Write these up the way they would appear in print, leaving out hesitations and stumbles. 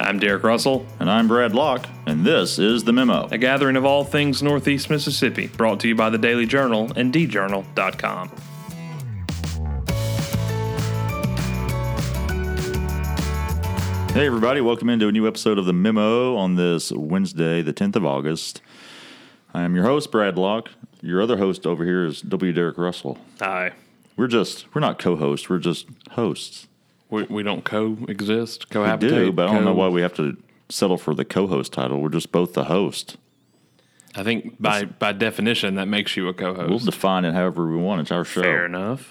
I'm Derek Russell. And I'm Brad Locke, and this is The Memo. A gathering of all things Northeast Mississippi, brought to you by the Daily Journal and djournal.com. Hey everybody, welcome into a new episode of The Memo on this Wednesday, the 10th of August. I am your host, Brad Locke. Your other host over here is W. Derek Russell. Hi. We're not co-hosts, we're just hosts. We don't coexist, We cohabitate? do, but I don't know why we have to settle for the co-host title. We're just both the host. I think by definition that makes you a co-host. We'll define it however we want. It's our show. Fair enough.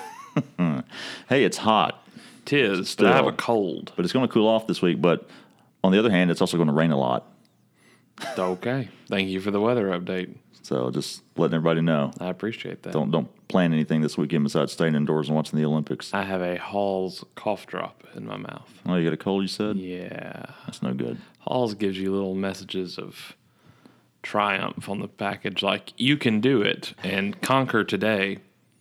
Hey, it's hot. 'Tis, but I have a cold. But it's going to cool off this week. But on the other hand, it's also going to rain a lot. Okay. Thank you for the weather update. So just letting everybody know. I appreciate that. Don't plan anything this weekend besides staying indoors and watching the Olympics. I have a Hall's cough drop in my mouth. Oh, you got a cold, you said? Yeah. That's no good. Hall's gives you little messages of triumph on the package, like, you can do it and conquer today.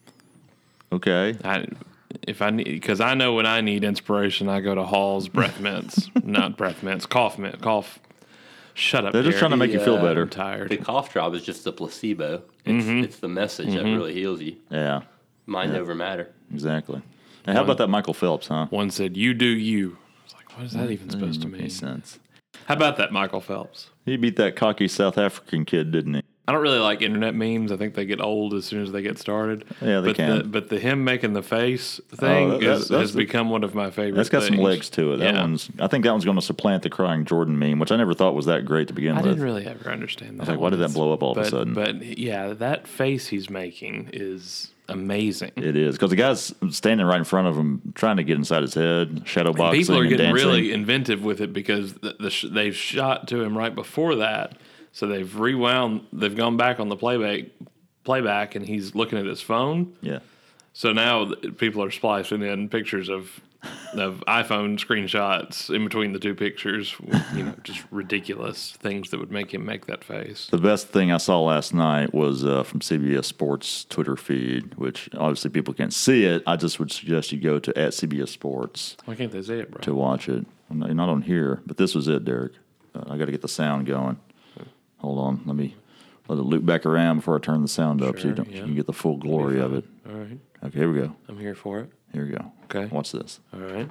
Okay. Because I know when I need inspiration, I go to Hall's breath mints. Not breath mints, cough. Shut up, They're just trying to make you feel better. I'm tired. The cough drop is just a placebo. It's the message that really heals you. Yeah, Mind over matter. exactly. Hey, how about that Michael Phelps, huh? One said, "You do you." I was like, what is that even supposed to mean? Makes sense. How about that Michael Phelps? He beat that cocky South African kid, didn't he? I don't really like internet memes. I think they get old as soon as they get started. Yeah, they can. But the him making the face thing has become one of my favorite That's got things. some legs to it. I think that one's going to supplant the crying Jordan meme, which I never thought was that great to begin I with. didn't really ever understand that. I was like, why did that blow up all of a sudden? But yeah, that face he's making is amazing. It is, because the guy's standing right in front of him, trying to get inside his head, shadow boxing, People are and getting dancing. really inventive with it because they've shot to him right before that, so they've rewound. They've gone back on the playback, and he's looking at his phone. Yeah. So now people are splicing in pictures of iPhone screenshots in between the two pictures. Just ridiculous things that would make him make that face. The best thing I saw last night was from CBS Sports Twitter feed, which obviously people can't see it. I just would suggest you go to @CBS Sports Why can't they say it, bro? to watch it. You're not on here, but this was it, Derek. I got to get the sound going. Hold on. Let me let it loop back around before I turn the sound up so you can get the full glory of it. All right. Okay, here we go. I'm here for it. Here we go. Okay. Watch this. All right.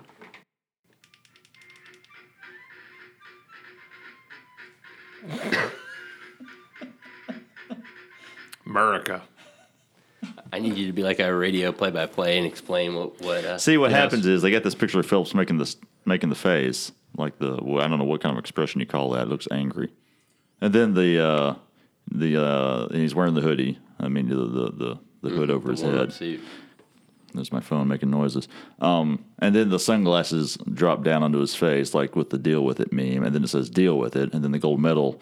America. I need you to be like a radio play-by-play and explain what. See, what happens is they got this picture of Phelps making the face, like I don't know what kind of expression you call that. It looks angry. And then and he's wearing the hoodie. I mean, the hood over his head. Suit. There's my phone making noises. And then the sunglasses drop down onto his face, like with the "deal with it" meme. And then it says "deal with it." And then the gold medal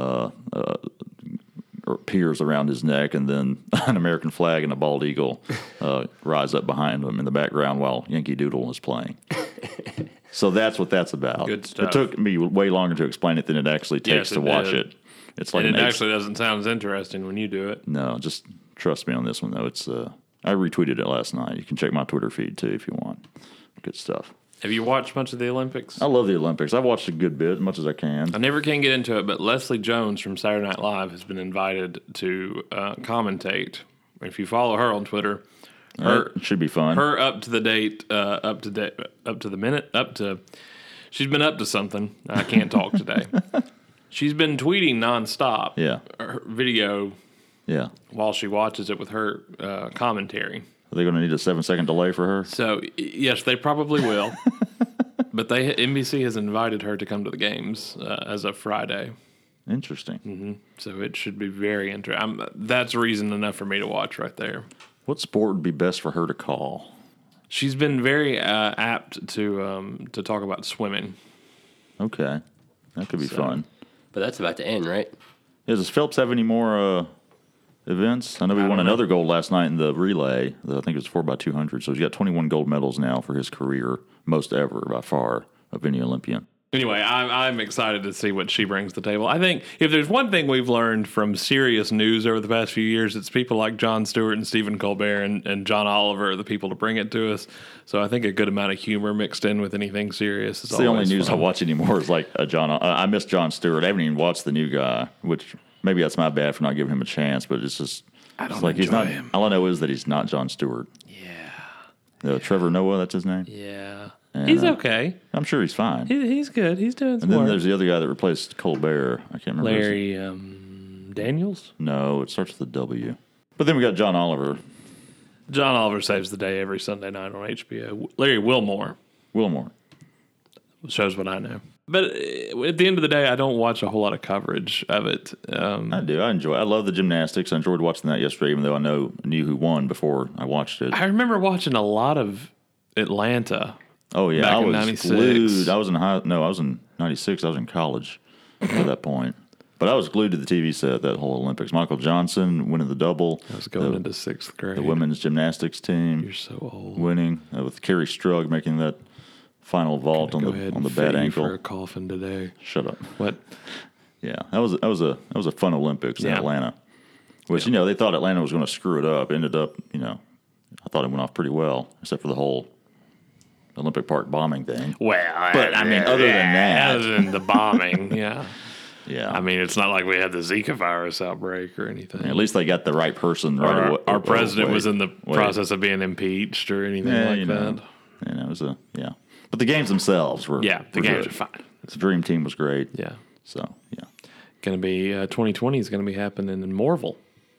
appears around his neck. And then an American flag and a bald eagle rise up behind him in the background while Yankee Doodle is playing. So that's what that's about. Good stuff. It took me way longer to explain it than it actually takes to watch it. It's like And it actually doesn't sound as interesting when you do it. No, just trust me on this one, though. It's I retweeted it last night. You can check my Twitter feed, too, if you want. Good stuff. Have you watched much of the Olympics? I love the Olympics. I've watched a good bit, as much as I can. I never can get into it, but Leslie Jones from Saturday Night Live has been invited to commentate. If you follow her on Twitter, It should be fun. her up to the minute, she's been up to something. I can't talk today. She's been tweeting nonstop. Yeah. Her video Yeah. while she watches it with her commentary. Are they going to need a 7-second delay for her? So yes, they probably will. But NBC has invited her to come to the games as of Friday. Interesting. So it should be very interesting. That's reason enough for me to watch right there. What sport would be best for her to call? She's been very apt to talk about swimming. Okay. That could be fun. But that's about to end, right? Does Phelps have any more events? I know he won another gold last night in the relay. I think it was 4x200. So he's got 21 gold medals now for his career, most ever by far of any Olympian. Anyway, I'm excited to see what she brings to the table. I think if there's one thing we've learned from serious news over the past few years, it's people like Jon Stewart and Stephen Colbert and John Oliver are the people to bring it to us. So I think a good amount of humor mixed in with anything serious is It's the only always news fun. I watch anymore is like I miss Jon Stewart. I haven't even watched the new guy, which maybe that's my bad for not giving him a chance. But it's just it's like he's enjoy not. him. All I know is that he's not Jon Stewart. Yeah. Trevor Noah, that's his name. Yeah. And, He's okay. I'm sure he's fine. He's good. He's doing some And then work. there's the other guy that replaced Colbert. I can't remember. Larry Daniels. No, it starts with a W. But then we got John Oliver, John Oliver saves the day every Sunday night on HBO. Larry Wilmore Wilmore. shows what I know. But at the end of the day, I don't watch a whole lot of coverage of it. I do. I enjoy. I love the gymnastics. I enjoyed watching that yesterday, even though I knew who won before I watched it. I remember watching a lot of Atlanta. Oh yeah, back I in was 96. glued. I was in I was in '96. I was in college at that point. But I was glued to the TV set that whole Olympics. Michael Johnson winning the double. I was going into sixth grade. The women's gymnastics team You're so old. winning with Carrie Strug making that final vault on Go the ahead on the and bad fit you for ankle. a coffin today. Shut up. What? Yeah, that was a fun Olympics in Yeah. Atlanta. Which they thought Atlanta was going to screw it up. Ended up, I thought it went off pretty well, except for the whole Olympic Park bombing thing. Well, But I mean, other than that, other than the bombing, yeah. yeah. I mean, it's not like we had the Zika virus outbreak or anything. At least they got the right person right away. Our president was in the wait. process of being impeached or anything Yeah, like that. And it was But the games themselves were Yeah, the were games good. are fine. The Dream Team was great. Yeah. So yeah. Going to be 2020 is going to be happening in Morville.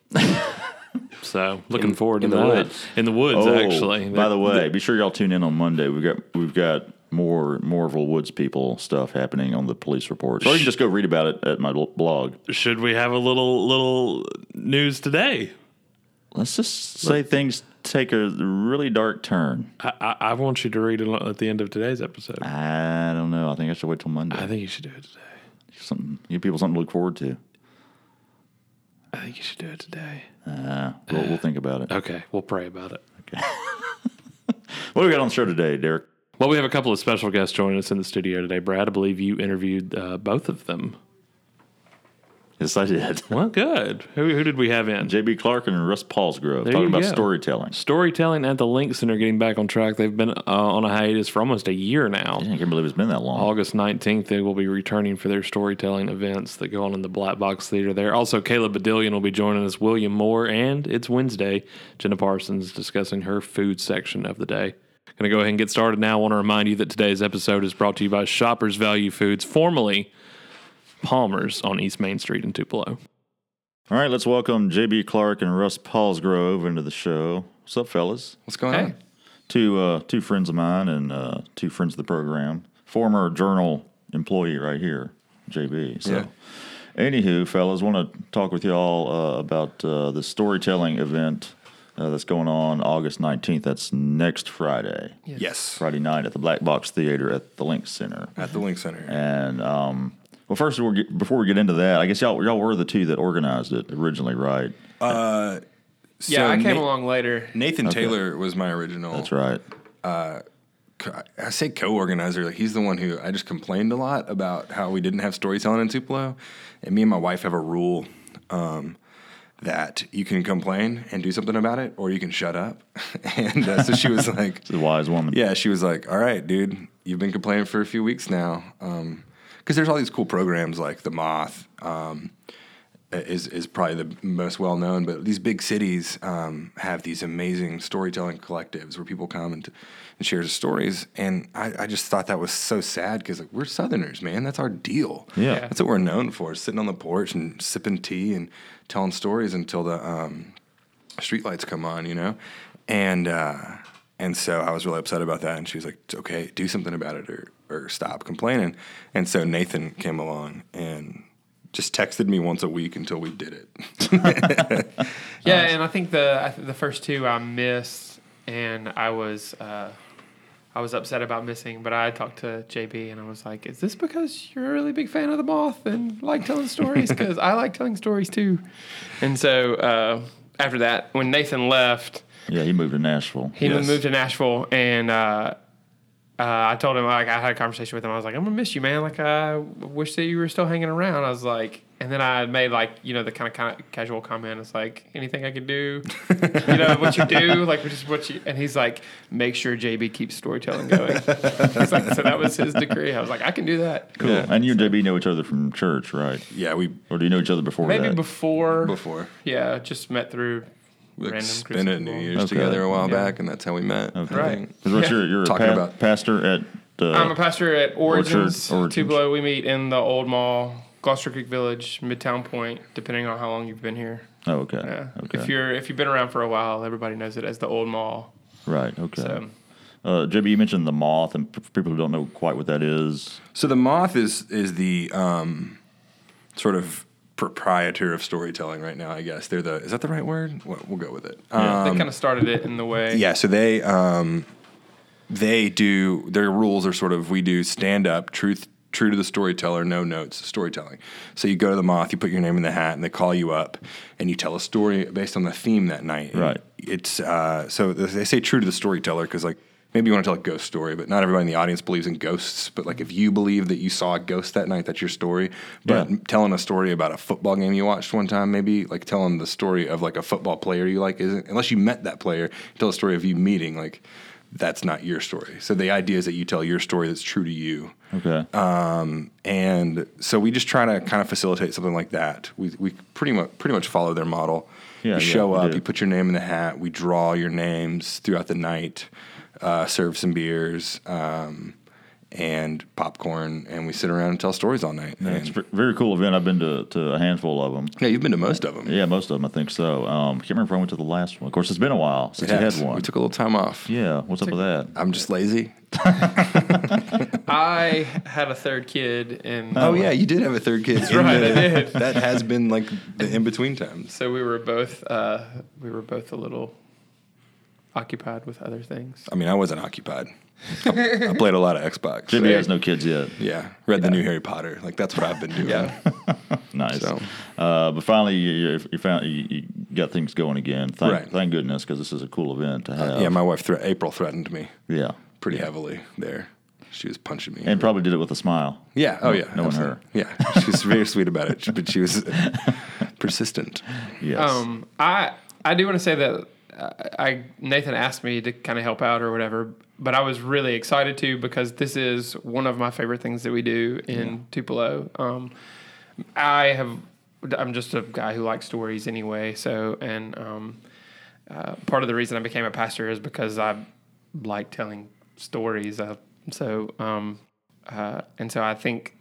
So looking forward to in the that. woods. In the woods, actually. By the way, be sure y'all tune in on Monday. We've got more Morville Woods people stuff happening on the police reports. Or you can just go read about it at my blog. Should we have a little news today? Let's just say things take a really dark turn. I want you to read it at the end of today's episode. I don't know. I think I should wait till Monday. I think you should do it today. Give people something to look forward to. I think you should do it today. We'll think about it. Okay, we'll pray about it. What do we got on the show today, Derek? Well, we have a couple of special guests joining us in the studio today. Brad, I believe you interviewed both of them. Yes, I did. Well, good. Who did we have in? J.B. Clark and Russ Paulsgrove There talking you about go. storytelling. Storytelling at the Link Center getting back on track. They've been on a hiatus for almost a year now. I can't believe it's been that long. August 19th, they will be returning for their storytelling events that go on in the Black Box Theater there. Also, Caleb Badillion will be joining us, William Moore, and it's Wednesday. Jenna Parsons discussing her food section of the day. Going to go ahead and get started now. I want to remind you that today's episode is brought to you by Shoppers Value Foods, formerly Palmer's on East Main Street in Tupelo. All right, let's welcome J.B. Clark and Russ Paulsgrove into the show. What's up, fellas? What's going on? Two friends of mine and two friends of the program. Former Journal employee right here, JB. So, anywho, fellas, want to talk with y'all about the storytelling event that's going on August 19th. That's next Friday. Yes. Friday night at the Black Box Theater at the Link Center. At the Link Center. And well, first before we get into that, I guess y'all were the two that organized it originally, right? Yeah, I came along later. Nathan Taylor was my original. That's right. I say co-organizer. Like he's the one who I just complained a lot about how we didn't have storytelling in Tupelo, and me and my wife have a rule that you can complain and do something about it, or you can shut up. And so she was like, She's a wise woman. "Yeah," she was like, "All right, dude, you've been complaining for a few weeks now." Because there's all these cool programs like the Moth. Is probably the most well known, but these big cities have these amazing storytelling collectives where people come and share stories, and I just thought that was so sad because like we're Southerners, man, that's our deal. Yeah. That's what we're known for: sitting on the porch and sipping tea and telling stories until the streetlights come on, you know, and so I was really upset about that, and she was like, "Okay, do something about it or stop complaining," and so Nathan came along and just texted me once a week until we did it. Yeah, and I think the first two I missed, and I was upset about missing. But I talked to JB, and I was like, "Is this because you're a really big fan of the Moth and like telling stories? Because I like telling stories too." And so after that, when Nathan left, Yeah, he moved to Nashville. he moved to Nashville, and I told him, like, I had a conversation with him. I was like, I'm gonna miss you, man. Like, I wish that you were still hanging around. I was like, and then I made, like, the kind of casual comment. It's like, anything I could do, what you do, like, just what you. And he's like, make sure JB keeps storytelling going. He's like, so that was his decree. I was like, I can do that. Cool. Yeah. And you and JB know each other from church, right? Yeah, Or do you know each other before Maybe that? before. Yeah, just met through like random spent it New Christmas Year's Okay. together a while Yeah. back, and that's how we met. Okay. Right. Because Yeah. you're Talking a about- pastor at. I'm a pastor at Origins. Origins. Tupelo. We meet in the Old Mall, Gloucester Creek Village, Midtown Point, depending on how long you've been here. Oh, okay. Yeah. Okay. If you've been around for a while, everybody knows it as the Old Mall. Right. Okay. So JB, you mentioned the moth, and for people who don't know quite what that is. So the Moth is the sort of proprietor of storytelling right now. I guess they're the. Is that the right word? We'll go with it. they kind of started it in the way. Yeah, so they do their rules are sort of we do stand up, true to the storyteller, no notes, storytelling. So you go to the Moth, you put your name in the hat, and they call you up, and you tell a story based on the theme that night. And Right. it's so they say true to the storyteller because like maybe you want to tell a ghost story, but not everybody in the audience believes in ghosts. But like if you believe that you saw a ghost that night, that's your story. But Yeah. telling a story about a football game you watched one time, maybe like telling the story of like a football player you like isn't unless you met that player, tell a story of you meeting like. That's not your story. So the idea is that you tell your story that's true to you. Okay. And so we just try to kind of facilitate something like that. We pretty much follow their model. Yeah, you show we up, do. you put your name in the hat, we draw your names throughout the night, serve some beers, and popcorn, and we sit around and tell stories all night. It's And- a very cool event. I've been to a handful of them. yeah, you've been to most of them. Yeah, most of them, I think so. Can't remember if I went to the last one. Of course, it's been a while since you had one. We took a little time off. Yeah, what's up with that? I'm just lazy. I had a third kid, and Oh yeah, you did have a third kid. right, I did. That has been like the in between times. so we were both a little occupied with other things. I mean, I wasn't occupied. I played a lot of Xbox. JB has no kids yet. Yeah, read the new Harry Potter. Like that's what I've been doing. Yeah. Nice. So- But finally, you found you got things going again. Right. Thank goodness, because this is a cool event to have. Yeah, my wife April threatened me Yeah. pretty heavily there. She was punching me. And probably did it with a smile. yeah. Oh yeah. Knowing absolutely. her. Yeah. She was very sweet about it, but she was persistent. Yes. I do want to say that Nathan asked me to kind of help out or whatever, but I was really excited to because this is one of my favorite things that we do in Tupelo. I'm just a guy who likes stories anyway. So, and part of the reason I became a pastor is because I like telling stories. And so I think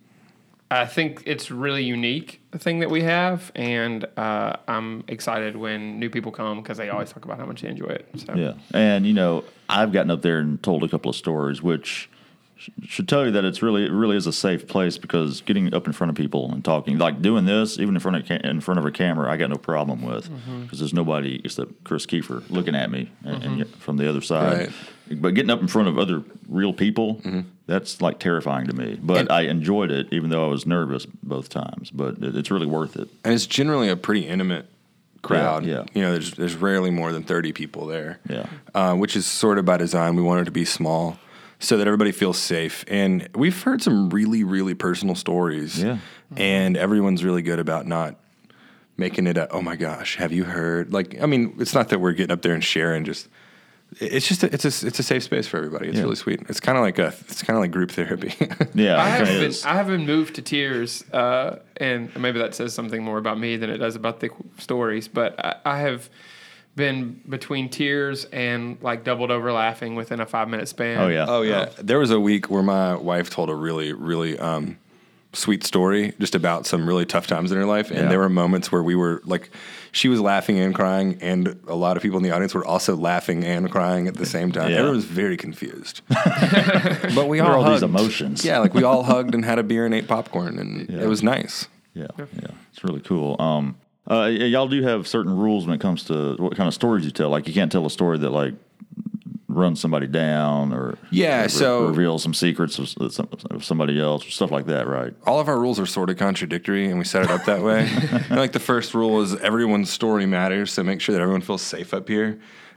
it's really unique, the thing that we have, and I'm excited when new people come because they always talk about how much they enjoy it. So. Yeah, and I've gotten up there and told a couple of stories, which should tell you that it really is a safe place because getting up in front of people and talking, like doing this, even in front of a camera, I got no problem with because there's nobody except Chris Kiefer looking at me and from the other side. Right. But getting up in front of other real people, that's like terrifying to me. But I enjoyed it, even though I was nervous both times. But it's really worth it. And it's generally a pretty intimate crowd. Yeah. You know, there's rarely more than 30 people there. Yeah. Which is sort of by design. We want it to be small so that everybody feels safe. And we've heard some really, really personal stories. Yeah. And everyone's really good about not making it a, oh my gosh, have you heard? Like, I mean, it's not that we're getting up there and sharing just, it's just, it's a safe space for everybody. It's Yeah. really sweet. It's kind of like group therapy. Yeah. I it kinda is. haven't moved to tears, and maybe that says something more about me than it does about the stories. But I have been between tears and like doubled over laughing within a 5-minute span. Oh yeah. Oh yeah, there was a week where my wife told a really, really sweet story just about some really tough times in her life, and Yeah. there were moments where we were like, she was laughing and crying, and a lot of people in the audience were also laughing and crying at the same time. Yeah. Everyone was very confused, but we There are all all these hugged. emotions. Yeah, like we all hugged and had a beer and ate popcorn, and Yeah. it was nice. Yeah, it's really cool. Y'all do have certain rules when it comes to what kind of stories you tell. Like, you can't tell a story that like runs somebody down or reveals some secrets of somebody else or stuff like that, right? All of our rules are sort of contradictory, and we set it up that way. And like the first rule is everyone's story matters, so make sure that everyone feels safe up here.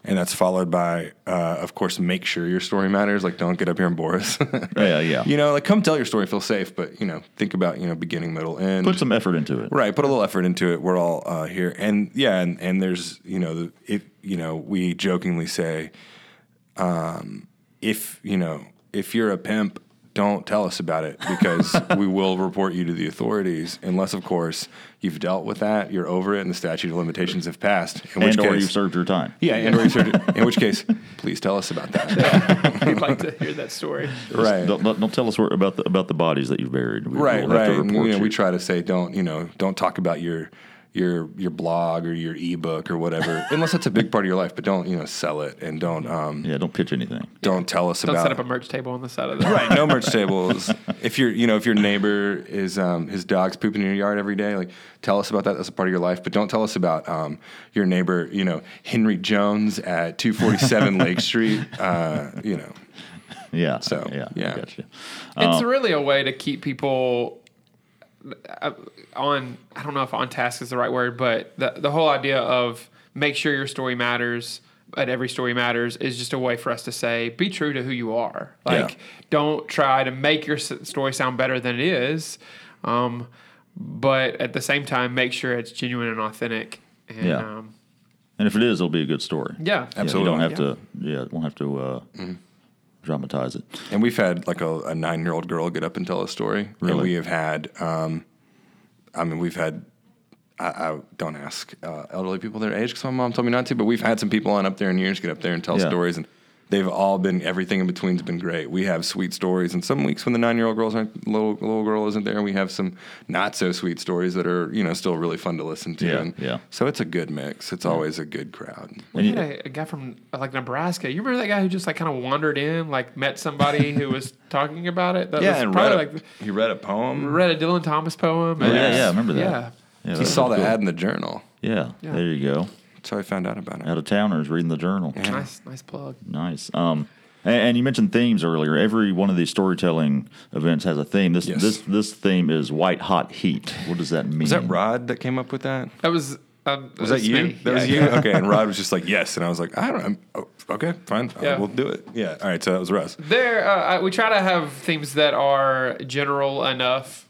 And that's followed by, of course, make sure your story matters. Like, don't get up here and bore us. Yeah. You know, like, come tell your story, feel safe, but, you know, think about, you know, beginning, middle, end. Put some effort into it. Right, put a little effort into it. We're all here. And, yeah, and there's, you know, we jokingly say, if you're a pimp, don't tell us about it because we will report you to the authorities unless, of course, you've dealt with that, you're over it, and the statute of limitations have passed. Or you've served your time. Yeah, and or you've served it. In which case, please tell us about that. We'd like to hear that story. Right. Don't tell us about the bodies that you've buried. We'll Right. have to And, report you know, you. we try to say don't talk about your blog or your ebook or whatever, unless it's a big part of your life. But don't sell it, and don't don't pitch anything. don't tell us Don't about set up a merch table on the side of the right. No merch tables. If your neighbor is his dog's pooping in your yard every day, like tell us about that. That's a part of your life. But don't tell us about your neighbor, Henry Jones at 247 Lake Street. Yeah. So, yeah. yeah. I got you. It's really a way to keep people on. I don't know if on task is the right word, but the whole idea of make sure your story matters, but every story matters is just a way for us to say, be true to who you are. Like, don't try to make your story sound better than it is, but at the same time, make sure it's genuine and authentic. And, Yeah. And if it is, it'll be a good story. yeah, Absolutely. You don't have to. Yeah, won't have to dramatize it. And we've had like a 9-year-old girl get up and tell a story. Really? And we have had, we've had, I don't ask elderly people their age because my mom told me not to, but we've had some people on up there in years get up there and tell stories, and they've all been, everything in between's been great. We have sweet stories, and some weeks when the 9-year-old little girl isn't there, we have some not so sweet stories that are, still really fun to listen to. Yeah. So it's a good mix. It's always a good crowd. We had a guy from like Nebraska. You remember that guy who just like kind of wandered in, like met somebody who was talking about it? That was And probably he read a poem. read a Dylan Thomas poem. Oh, yeah, I remember that. Yeah. Yeah, He that saw was the cool. ad in the journal. Yeah, there you go. That's how I found out about it. Out of towners reading the journal. Nice plug. Nice. And you mentioned themes earlier. Every one of these storytelling events has a theme. This theme is white hot heat. What does that mean? Was that Rod that came up with that? That was. Was that you? Me. That was you? Okay. And Rod was just like, yes. And I was like, okay, fine. Yeah. We'll do it. Yeah. All right. So that was Russ. We try to have themes that are general enough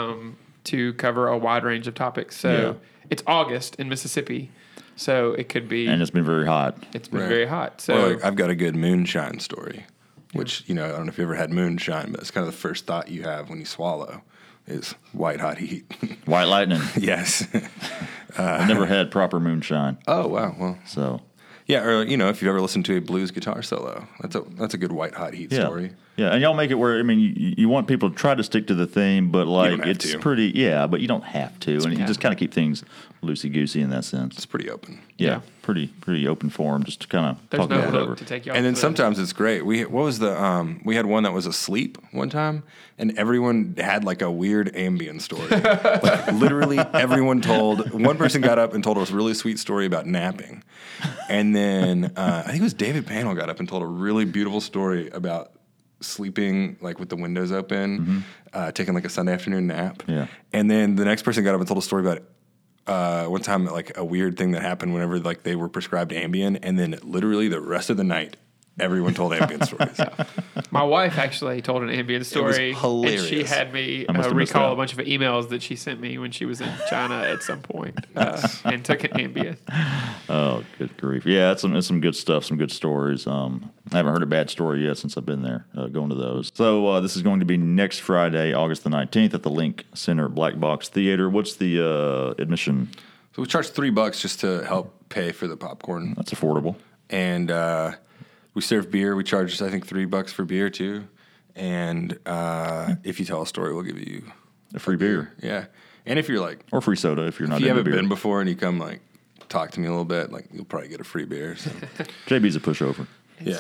to cover a wide range of topics. So it's August in Mississippi, so it could be. And it's been very hot. It's been Right. very hot. So Or like, I've got a good moonshine story, which, I don't know if you ever had moonshine, but it's kind of the first thought you have when you swallow is white hot heat. White lightning. Yes. I've never had proper moonshine. Oh, wow. Well, So yeah. Or, if you've ever listened to a blues guitar solo, that's a good white hot heat yeah. story. Yeah, and y'all make it where you want people to try to stick to the theme, but like don't have it's to. pretty but you don't have to, and you just kind of keep things loosey goosey in that sense. It's pretty open. Yeah, pretty open form, just to kind of there's talk no about whatever. hook to take you off. And then the- sometimes it's great. We had one that was asleep one time, and everyone had like a weird ambient story. Like literally, everyone told. One person got up and told us a really sweet story about napping, and then I think it was David Panel got up and told a really beautiful story about sleeping like with the windows open, taking like a Sunday afternoon nap. Yeah. And then the next person got up and told a story about one time, like a weird thing that happened whenever like they were prescribed Ambien, and then literally the rest of the night, everyone told Ambien stories. My wife actually told an ambient story, and hilarious. she had me must have missed recall out. a bunch of emails that she sent me when she was in China at some point, and took an ambient. Oh, good grief! Yeah, it's some good stuff, some good stories. I haven't heard a bad story yet since I've been there going to those. So this is going to be next Friday, August the 19th, at the Link Center Black Box Theater. What's the admission? So we charge $3 just to help pay for the popcorn, That's affordable. and we serve beer. We charge I think $3 for beer too, and if you tell a story, we'll give you A free beer yeah. And if you're like or free soda if you're not if you into haven't beer. been before and you come like talk to me a little bit, like you'll probably get a free beer. So. JB's a pushover. Yeah.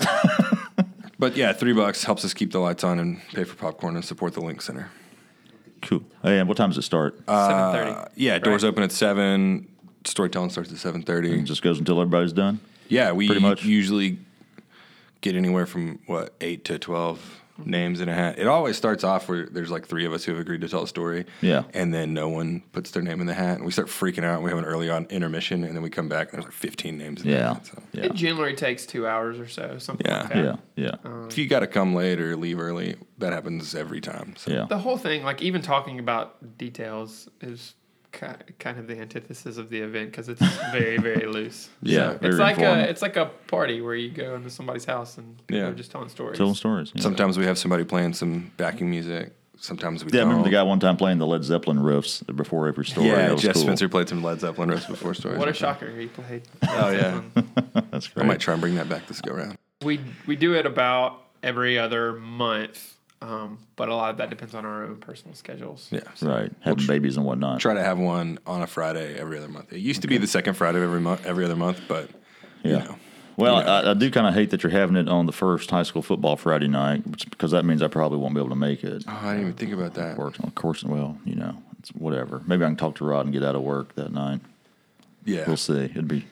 But yeah, $3 helps us keep the lights on and pay for popcorn and support the Link Center. Cool. Hey, and what time does it start? 7:30. Yeah, doors open at 7. Storytelling starts at 7:30. It just goes until everybody's done. Yeah, we pretty much. usually get anywhere from 8 to 12. names in a hat. It always starts off where there's like 3 of us who have agreed to tell a story. Yeah. And then no one puts their name in the hat. And we start freaking out. We have an early on intermission. And then we come back and there's like 15 names in the Yeah. hat. So. Yeah. It generally takes 2 hours or so, something Yeah. like that. Yeah. Yeah. If you got to come late or leave early, that happens every time. So. Yeah. The whole thing, like even talking about details, is kind of the antithesis of the event because it's very, very loose. Yeah, So very it's like informal. it's like a party where you go into somebody's house and Yeah. they're just telling stories. Telling stories. Yeah. Sometimes we have somebody playing some backing music. Sometimes we Yeah, I don't. remember the guy one time playing the Led Zeppelin riffs before every story. Yeah, That was Jeff cool. Spencer played some Led Zeppelin riffs before stories. What a shocker! He played. Oh, yeah. That's I great. might try and bring that back this go round. We do it about every other month, but a lot of that depends on our own personal schedules. Yeah. Right, having babies and whatnot. Try to have one on a Friday every other month. It used to be the second Friday of every other month, but Yeah. you know. Well, You know. I do kind of hate that you're having it on the first high school football Friday night, because that means I probably won't be able to make it. Oh, I didn't even think about that. Of course, well, it's whatever. Maybe I can talk to Rod and get out of work that night. Yeah. We'll see. It'd be.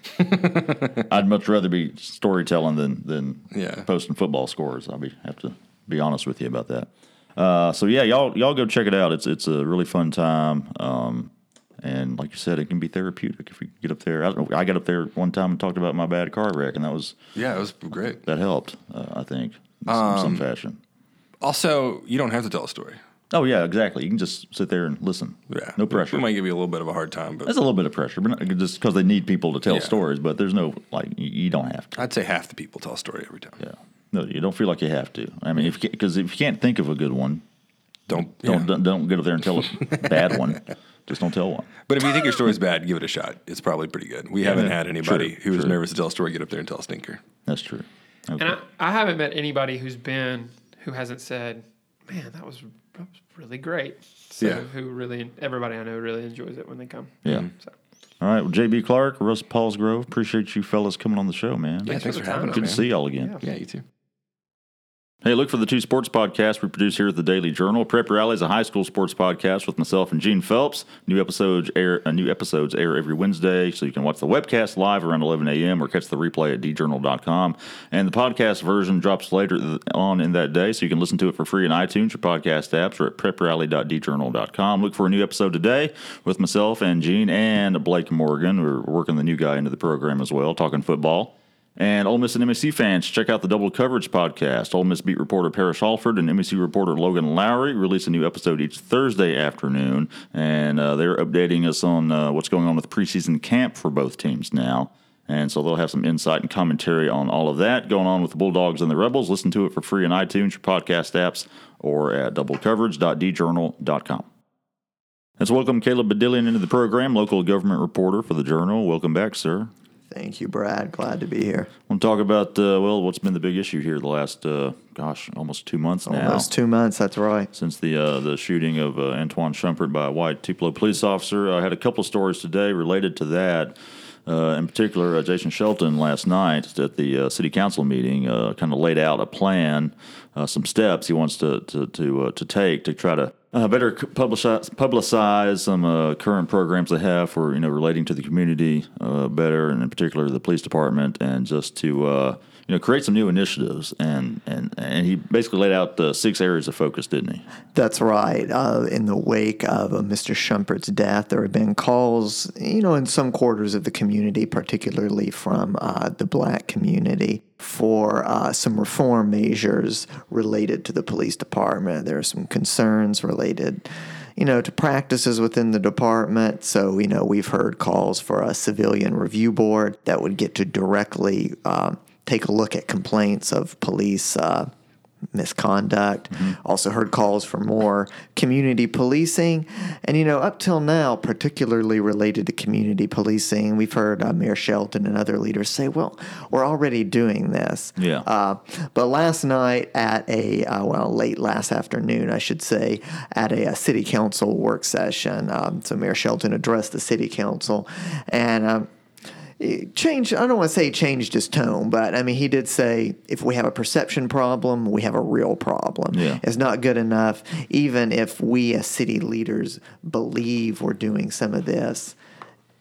I'd much rather be storytelling than Yeah. posting football scores. Have to be honest with you about that. So yeah, y'all go check it out. It's a really fun time. And like you said, it can be therapeutic if we get up there. I got up there one time and talked about my bad car wreck, and that was great. that helped. I think in some fashion. Also, you don't have to tell a story. Oh yeah, exactly. You can just sit there and listen. Yeah. No pressure. We might give you a little bit of a hard time, but There's a little bit of pressure, but not, just because they need people to tell Yeah. stories. But there's no you don't have to. I'd say half the people tell a story every time. Yeah. No, you don't feel like you have to. I mean, because if you can't think of a good one, don't get up there and tell a bad one. Just don't tell one. But if you think your story's bad, give it a shot. It's probably pretty good. We haven't had anybody who was nervous to tell a story get up there and tell a stinker. That's true. Okay. And I haven't met anybody who hasn't said, "Man, that was really great." So Yeah. everybody I know really enjoys it when they come. Yeah. So, All right. Well, JB Clark, Russ Paulsgrove, appreciate you fellas coming on the show, man. Yeah, thanks for for the having time, us, Good man. to see y'all again. Yeah, you too. Hey, look for the 2 Sports podcasts we produce here at the Daily Journal. Prep Rally is a high school sports podcast with myself and Gene Phelps. New episodes air every Wednesday, so you can watch the webcast live around 11 a.m. or catch the replay at djournal.com. And the podcast version drops later on in that day, so you can listen to it for free in iTunes or podcast apps or at preprally.djournal.com. Look for a new episode today with myself and Gene and Blake Morgan. We're working the new guy into the program as well, talking football. And Ole Miss and MSC fans, check out the Double Coverage podcast. Ole Miss beat reporter Parrish Alford and MSC reporter Logan Lowry release a new episode each Thursday afternoon, and they're updating us on what's going on with preseason camp for both teams now. And so they'll have some insight and commentary on all of that going on with the Bulldogs and the Rebels. Listen to it for free on iTunes, your podcast apps, or at doublecoverage.djournal.com. Let's welcome Caleb Badillion into the program, local government reporter for the Journal. Welcome back, sir. Thank you, Brad. Glad to be here. I want to talk about, what's been the big issue here the last, almost 2 months now. Almost 2 months, that's right. Since the shooting of Antoine Shumpert by a white Tupelo police officer. I had a couple of stories today related to that. In particular, Jason Shelton last night at the city council meeting kind of laid out a plan, some steps he wants to take to try to better publicize some current programs they have for relating to the community better, and in particular the police department, and just to create some new initiatives. And he basically laid out 6 areas of focus, didn't he? That's right. In the wake of Mr. Shumpert's death, there have been calls, in some quarters of the community, particularly from the black community, for some reform measures related to the police department. There are some concerns related, to practices within the department. So, we've heard calls for a civilian review board that would get to directly take a look at complaints of police misconduct. Also heard calls for more community policing. And, up till now, particularly related to community policing, we've heard Mayor Shelton and other leaders say, well, we're already doing this. Yeah. But last night at late last afternoon, I should say, at a city council work session, so Mayor Shelton addressed the city council, and I don't want to say changed his tone, but he did say, if we have a perception problem, we have a real problem. Yeah. It's not good enough, even if we as city leaders believe we're doing some of this.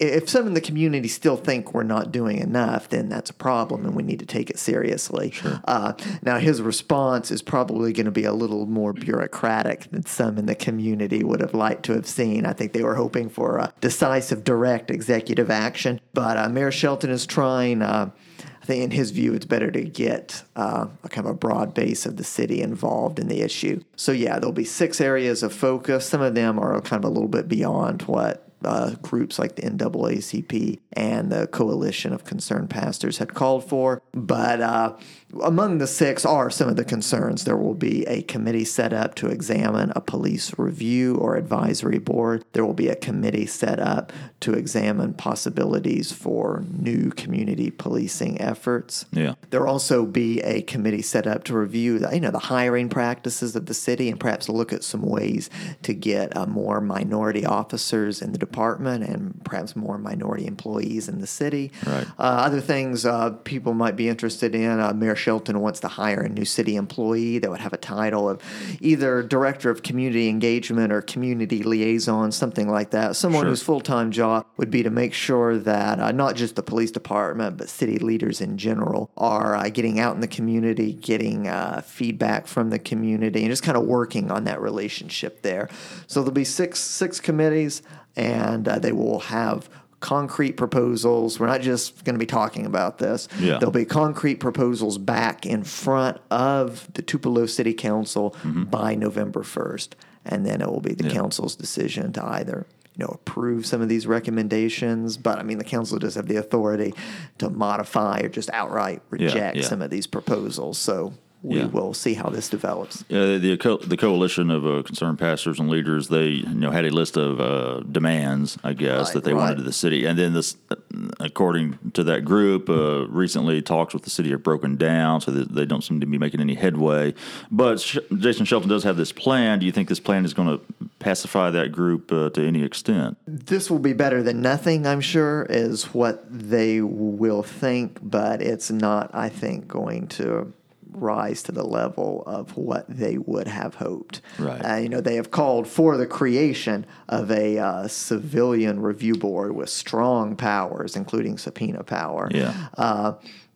if some in the community still think we're not doing enough, then that's a problem and we need to take it seriously. Now, his response is probably going to be a little more bureaucratic than some in the community would have liked to have seen. I think they were hoping for a decisive, direct executive action. But Mayor Shelton is trying. I think in his view, it's better to get a kind of a broad base of the city involved in the issue. So, yeah, there'll be 6 areas of focus. Some of them are kind of a little bit beyond what groups like the NAACP and the Coalition of Concerned Pastors had called for. But among the 6 are some of the concerns. There will be a committee set up to examine a police review or advisory board. There will be a committee set up to examine possibilities for new community policing efforts. Yeah. There will also be a committee set up to review the hiring practices of the city and perhaps look at some ways to get more minority officers in the department and perhaps more minority employees in the city. Right. Other things people might be interested in, Mayor Shelton wants to hire a new city employee that would have a title of either Director of Community Engagement or Community Liaison, something like that. Someone whose full-time job would be to make sure that not just the police department, but city leaders in general are getting out in the community, getting feedback from the community, and just kind of working on that relationship there. So there'll be six committees, and they will have concrete proposals. We're not just going to be talking about this. Yeah. There'll be concrete proposals back in front of the Tupelo City Council by November 1st. And then it will be the council's decision to either approve some of these recommendations. But, I mean, the council does have the authority to modify or just outright reject some of these proposals. So we will see how this develops. The coalition of concerned pastors and leaders, they had a list of demands, I guess, that they wanted to the city. And then this, according to that group, recently talks with the city have broken down, so that they don't seem to be making any headway. But Jason Shelton does have this plan. Do you think this plan is going to pacify that group to any extent? This will be better than nothing, I'm sure, is what they will think. But it's not, I think, going to rise to the level of what they would have hoped. Right. They have called for the creation of a civilian review board with strong powers, including subpoena power. Yeah.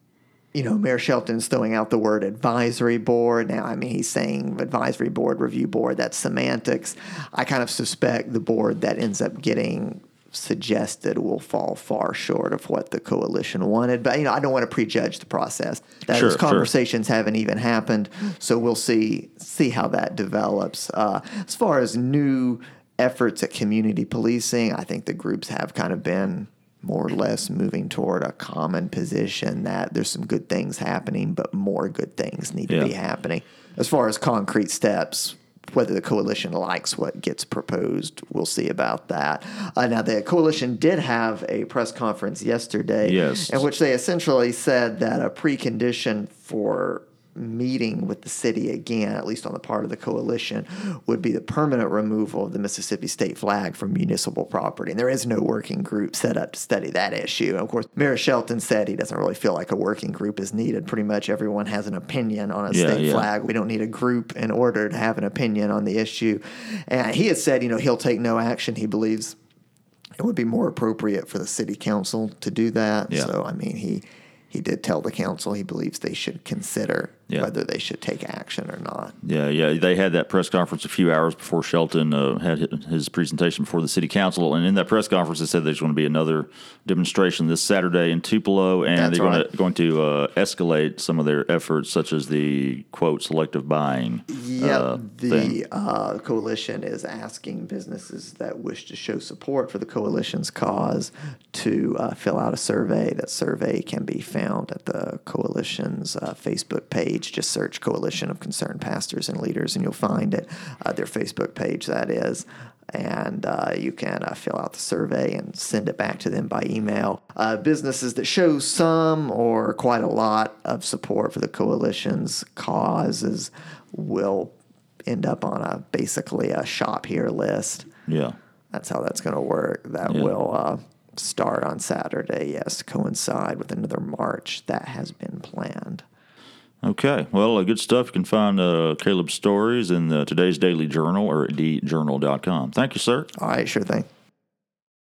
Mayor Shelton's throwing out the word advisory board. Now, I mean, he's saying advisory board, review board, that's semantics. I kind of suspect the board that ends up getting suggested will fall far short of what the coalition wanted. But, I don't want to prejudge the process. Those conversations haven't even happened, so we'll see how that develops. As far as new efforts at community policing, I think the groups have kind of been more or less moving toward a common position that there's some good things happening, but more good things need to be happening. As far as concrete steps, whether the coalition likes what gets proposed, we'll see about that. Now, the coalition did have a press conference yesterday in which they essentially said that a precondition for meeting with the city again, at least on the part of the coalition, would be the permanent removal of the Mississippi state flag from municipal property. And there is no working group set up to study that issue. And of course, Mayor Shelton said he doesn't really feel like a working group is needed. Pretty much everyone has an opinion on a state flag. We don't need a group in order to have an opinion on the issue. And he has said, he'll take no action. He believes it would be more appropriate for the city council to do that. Yeah. So, I mean, he did tell the council he believes they should consider whether they should take action or not. Yeah. They had that press conference a few hours before Shelton had his presentation before the city council. And in that press conference, they said there's going to be another demonstration this Saturday in Tupelo, and they're going to escalate some of their efforts, such as the, quote, selective buying the coalition is asking businesses that wish to show support for the coalition's cause to fill out a survey. That survey can be found at the coalition's Facebook page. Just search Coalition of Concerned Pastors and Leaders, and you'll find it. Their Facebook page, that is. And you can fill out the survey and send it back to them by email. Businesses that show some or quite a lot of support for the coalition's causes will end up on basically a shop here list. Yeah. That's how that's going to work. That will start on Saturday, coincide with another march that has been planned. Okay. Well, good stuff. You can find Caleb's stories in today's Daily Journal or at djournal.com. Thank you, sir. All right, sure thing.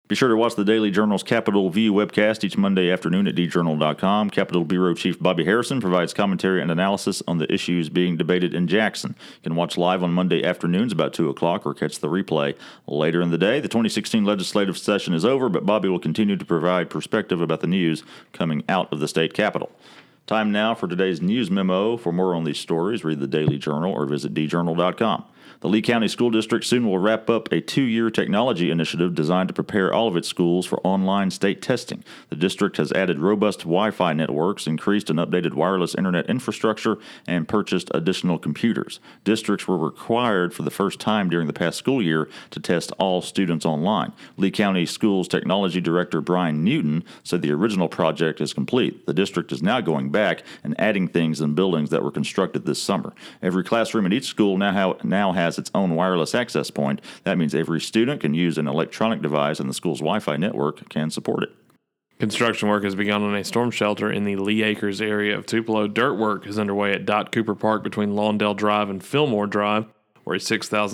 Be sure to watch the Daily Journal's Capitol View webcast each Monday afternoon at djournal.com. Capitol Bureau Chief Bobby Harrison provides commentary and analysis on the issues being debated in Jackson. You can watch live on Monday afternoons about 2 o'clock or catch the replay later in the day. The 2016 legislative session is over, but Bobby will continue to provide perspective about the news coming out of the state capitol. Time now for today's news memo. For more on these stories, read the Daily Journal or visit djournal.com. The Lee County School District soon will wrap up a 2-year technology initiative designed to prepare all of its schools for online state testing. The district has added robust Wi-Fi networks, increased and updated wireless internet infrastructure, and purchased additional computers. Districts were required for the first time during the past school year to test all students online. Lee County Schools Technology Director Brian Newton said the original project is complete. The district is now going back and adding things in buildings that were constructed this summer. Every classroom at each school now has its own wireless access point. That means every student can use an electronic device and the school's Wi-Fi network can support it. Construction work has begun on a storm shelter in the Lee Acres area of Tupelo. Dirt work is underway at Dot Cooper Park between Lawndale Drive and Fillmore Drive, where a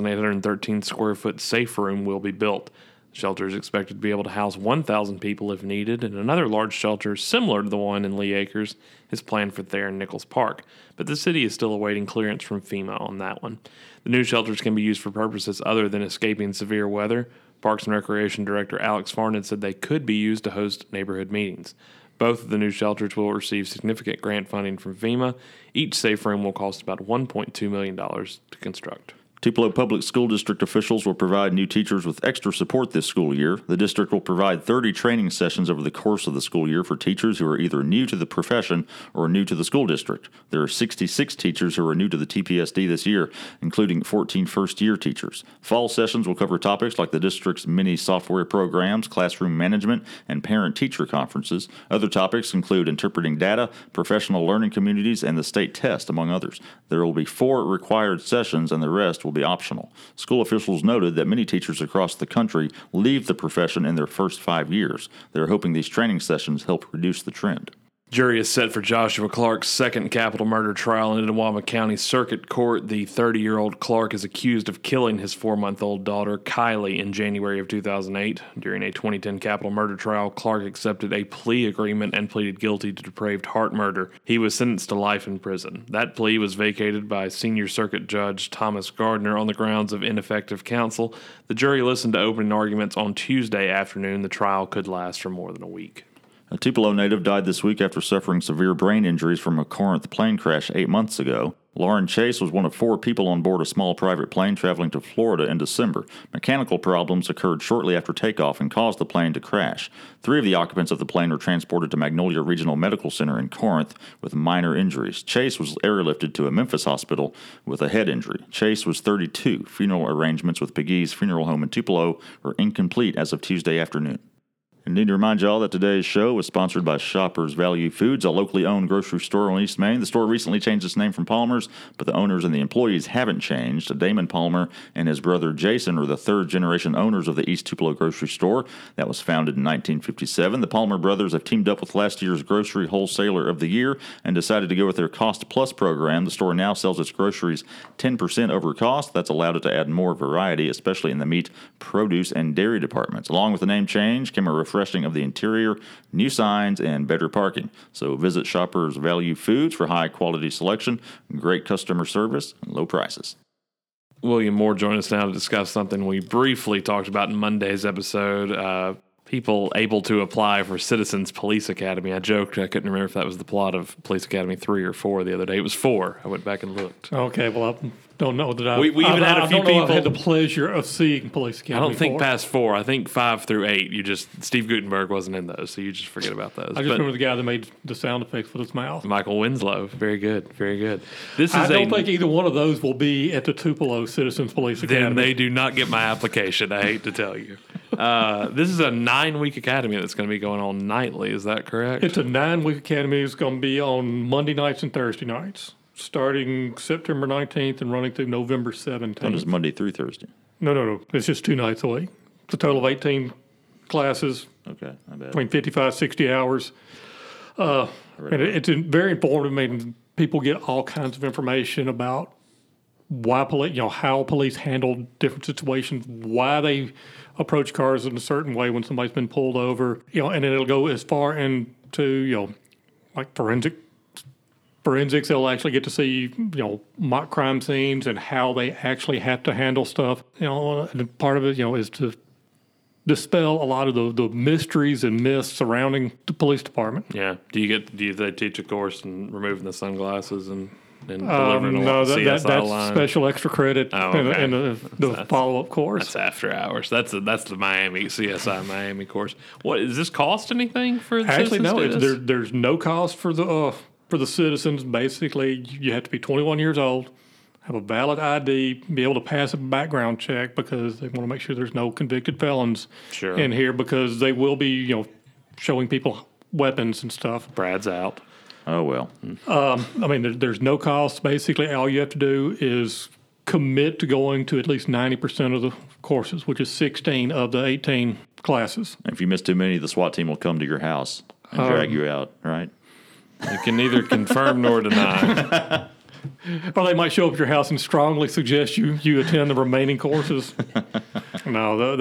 6,813 square foot safe room will be built. The shelter is expected to be able to house 1,000 people if needed, and another large shelter similar to the one in Lee Acres is planned for there in Nichols Park. But the city is still awaiting clearance from FEMA on that one. The new shelters can be used for purposes other than escaping severe weather. Parks and Recreation Director Alex Farned said they could be used to host neighborhood meetings. Both of the new shelters will receive significant grant funding from FEMA. Each safe room will cost about $1.2 million to construct. Tupelo Public School District officials will provide new teachers with extra support this school year. The district will provide 30 training sessions over the course of the school year for teachers who are either new to the profession or new to the school district. There are 66 teachers who are new to the TPSD this year, including 14 first-year teachers. Fall sessions will cover topics like the district's many software programs, classroom management, and parent-teacher conferences. Other topics include interpreting data, professional learning communities, and the state test, among others. There will be 4 required sessions, and the rest will be optional. School officials noted that many teachers across the country leave the profession in their first 5 years. They're hoping these training sessions help reduce the trend. Jury is set for Joshua Clark's second capital murder trial in Itawamba County Circuit Court. The 30-year-old Clark is accused of killing his 4-month-old daughter, Kylie, in January of 2008. During a 2010 capital murder trial, Clark accepted a plea agreement and pleaded guilty to depraved heart murder. He was sentenced to life in prison. That plea was vacated by Senior Circuit Judge Thomas Gardner on the grounds of ineffective counsel. The jury listened to opening arguments on Tuesday afternoon. The trial could last for more than a week. A Tupelo native died this week after suffering severe brain injuries from a Corinth plane crash 8 months ago. Lauren Chase was one of 4 people on board a small private plane traveling to Florida in December. Mechanical problems occurred shortly after takeoff and caused the plane to crash. 3 of the occupants of the plane were transported to Magnolia Regional Medical Center in Corinth with minor injuries. Chase was airlifted to a Memphis hospital with a head injury. Chase was 32. Funeral arrangements with Pegues Funeral Home in Tupelo were incomplete as of Tuesday afternoon. I need to remind you all that today's show was sponsored by Shoppers Value Foods, a locally owned grocery store on East Main. The store recently changed its name from Palmer's, but the owners and the employees haven't changed. Damon Palmer and his brother Jason are the third-generation owners of the East Tupelo grocery store that was founded in 1957. The Palmer brothers have teamed up with last year's Grocery Wholesaler of the Year and decided to go with their Cost Plus program. The store now sells its groceries 10% over cost. That's allowed it to add more variety, especially in the meat, produce, and dairy departments. Along with the name change came a refreshing of the interior, new signs, and better parking. So visit Shoppers Value Foods for high-quality selection, great customer service, and low prices. William Moore joined us now to discuss something we briefly talked about in Monday's episode. People able to apply for Citizens Police Academy. I joked I couldn't remember if that was the plot of Police Academy 3 or 4 the other day. It was 4. I went back and looked. Okay, well, I don't know that We even had a few I don't know people. I've had the pleasure of seeing Police Academy. I don't think 4. past 4. I think 5 through 8. Steve Gutenberg wasn't in those, so you just forget about those. I just remember the guy that made the sound effects with his mouth. Michael Winslow. Very good. Very good. This is I don't think either one of those will be at the Tupelo Citizens Police Academy. Then they do not get my application. I hate to tell you. This is a 9-week academy that's going to be going on nightly. Is that correct? It's a 9-week academy. It's going to be on Monday nights and Thursday nights, starting September 19th and running through November 17th. That is Monday through Thursday. No. It's just 2 nights a week. It's a total of 18 classes, Okay, I bet. between 55, 60 hours. And it's very informative. I mean, people get all kinds of information about why police, how police handle different situations, why they approach cars in a certain way when somebody's been pulled over, and then it'll go as far into, like forensics. They'll actually get to see, mock crime scenes and how they actually have to handle stuff. And part of it, is to dispel a lot of the mysteries and myths surrounding the police department. Yeah. Do they teach a course in removing the sunglasses and delivering a No, CSI that's line? special extra credit okay. in the follow-up course. That's after hours. That's the Miami CSI Miami course. What does this cost anything for the Actually, citizens? no. There's no cost for the citizens. Basically, you have to be 21 years old, have a valid ID, be able to pass a background check because they want to make sure there's no convicted felons in here because they will be, showing people weapons and stuff. Brad's out. Oh, well. There's no cost. Basically, all you have to do is commit to going to at least 90% of the courses, which is 16 of the 18 classes. If you miss too many, the SWAT team will come to your house and drag you out, right? You can neither confirm nor deny. Or they might show up at your house and strongly suggest you attend the remaining courses. No,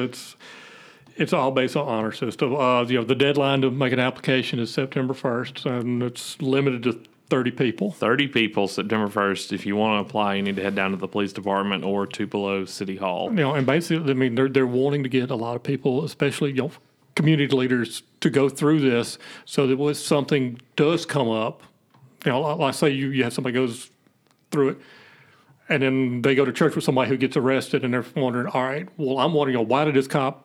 it's all based on honor system. The deadline to make an application is September 1st, and it's limited to 30 people. 30 people, September 1st. If you want to apply, you need to head down to the police department or Tupelo City Hall. And basically, they're wanting to get a lot of people, especially community leaders, to go through this so that when something does come up, like say you have somebody goes through it, and then they go to church with somebody who gets arrested, and they're wondering, all right, well, I'm wondering, why did this cop,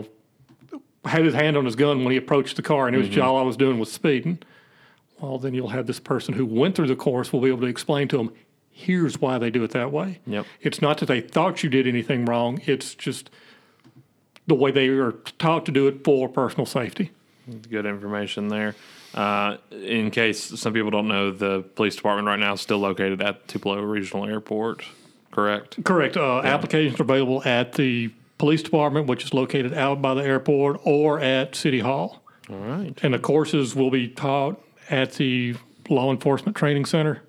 had his hand on his gun when he approached the car, and it was all I was doing was speeding. Well, then you'll have this person who went through the course will be able to explain to them, here's why they do it that way. Yep. It's not that they thought you did anything wrong. It's just the way they are taught to do it for personal safety. Good information there. In case some people don't know, the police department right now is still located at Tupelo Regional Airport, correct? Correct. Applications are available at the police department, which is located out by the airport, or at City Hall. All right. And the courses will be taught at the Law Enforcement Training Center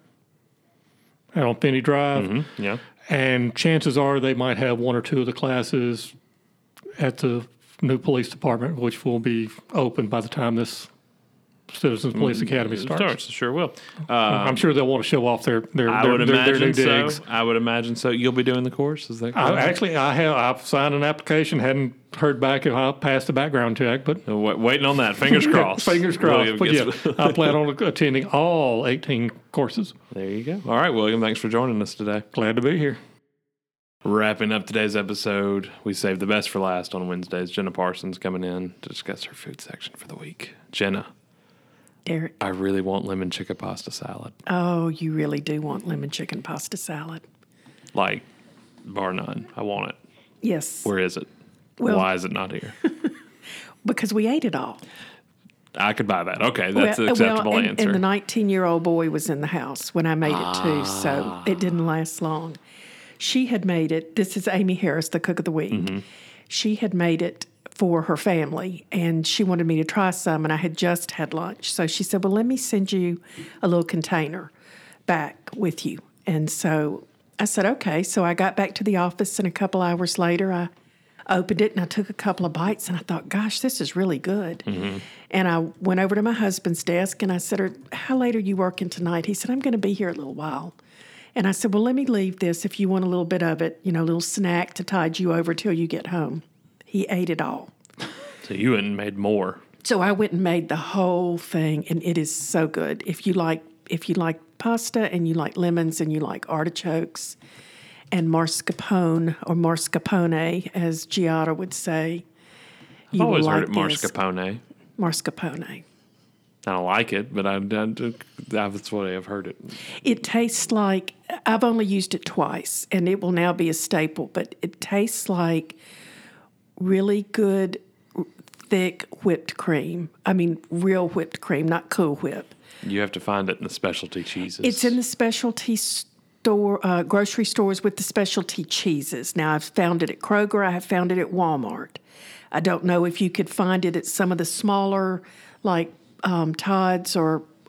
out on Finney Drive. Yeah. And chances are they might have one or two of the classes at the new police department, which will be open by the time this Citizens Police Academy starts. Sure will. I'm sure they'll want to show off their new digs. I would imagine so. You'll be doing the course, is that correct? I've signed an application, hadn't heard back if I passed the background check, but Waiting on that. Fingers crossed. Fingers crossed. William But I plan on attending all 18 courses. There you go. All right, William, thanks for joining us today. Glad to be here. Wrapping up today's episode, we saved the best for last on Wednesdays. Jenna Parsons coming in to discuss her food section for the week. Jenna. Derek. I really want lemon chicken pasta salad. Oh, you really do want lemon chicken pasta salad. Like, bar none. I want it. Yes. Where is it? Well, why is it not here? Because we ate it all. I could buy that. Okay, that's an acceptable answer. And the 19-year-old boy was in the house when I made it too, so it didn't last long. She had made it. This is Amy Harris, the cook of the week. Mm-hmm. She had made it for her family, and she wanted me to try some, and I had just had lunch. So she said, well, let me send you a little container back with you. And so I said, okay. So I got back to the office, and a couple hours later, I opened it, and I took a couple of bites, and I thought, gosh, this is really good. Mm-hmm. And I went over to my husband's desk, and I said, how late are you working tonight? He said, I'm going to be here a little while. And I said, well, let me leave this if you want a little bit of it, a little snack to tide you over till you get home. He ate it all. So you went and made more. So I went and made the whole thing, and it is so good. If you like pasta and you like lemons and you like artichokes and mascarpone or mascarpone, as Giada would say, I've always heard it mascarpone. Mascarpone. I don't like it, but that's the way I've heard it. It tastes like, I've only used it twice, and it will now be a staple, but it tastes like really good, thick whipped cream. I mean, real whipped cream, not Cool Whip. You have to find it in the specialty cheeses. It's in the specialty store, grocery stores with the specialty cheeses. Now, I've found it at Kroger. I have found it at Walmart. I don't know if you could find it at some of the smaller, like Todd's or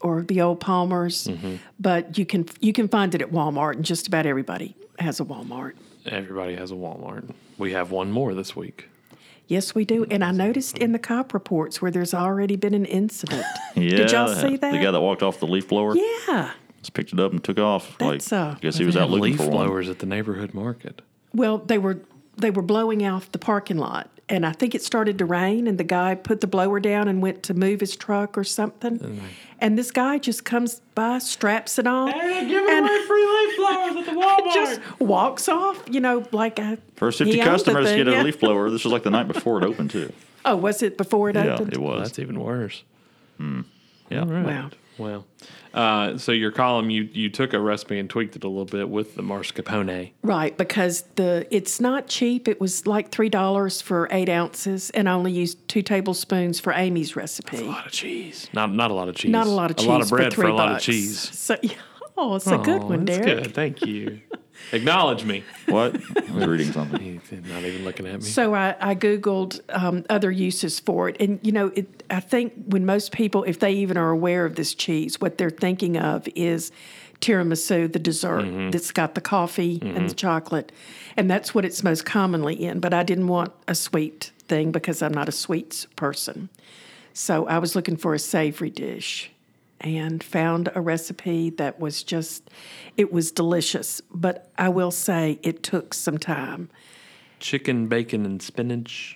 or the old Palmer's, but you can find it at Walmart, and just about everybody has a Walmart. Everybody has a Walmart. We have one more this week. Yes, we do. And I noticed in the cop reports where there's already been an incident. Yeah, Did y'all see that? The guy that walked off the leaf blower Yeah. just picked it up and took off. That's, I guess he was They out have looking leaf for one. blowers at the neighborhood market. Well, they were blowing out the parking lot, and I think it started to rain, and the guy put the blower down and went to move his truck or something. And this guy just comes by, straps it on, and free leaf blowers at the Walmart. just walks off. Like First he 50 owned the customers thing, get a yeah. leaf blower. This was like the night before it opened, too. Oh, was it before it Yeah, opened? it was. That's even worse. Yeah. All right. Wow. Well, so your column, you took a recipe and tweaked it a little bit with the mascarpone. Right, because it's not cheap. It was like $3 for 8 ounces, and I only used 2 tablespoons for Amy's recipe. A lot of cheese. Not a lot of cheese. Not a lot of cheese. A lot of bread for a $3. lot of cheese. So, it's a good one, that's Derek. good. Thank you. Acknowledge me. What? I was reading something. He's not even looking at me. So I Googled other uses for it. And, I think when most people, if they even are aware of this cheese, what they're thinking of is tiramisu, the dessert that's got the coffee and the chocolate. And that's what it's most commonly in. But I didn't want a sweet thing because I'm not a sweets person. So I was looking for a savory dish and found a recipe that was it was delicious. But I will say it took some time. Chicken, bacon, and spinach.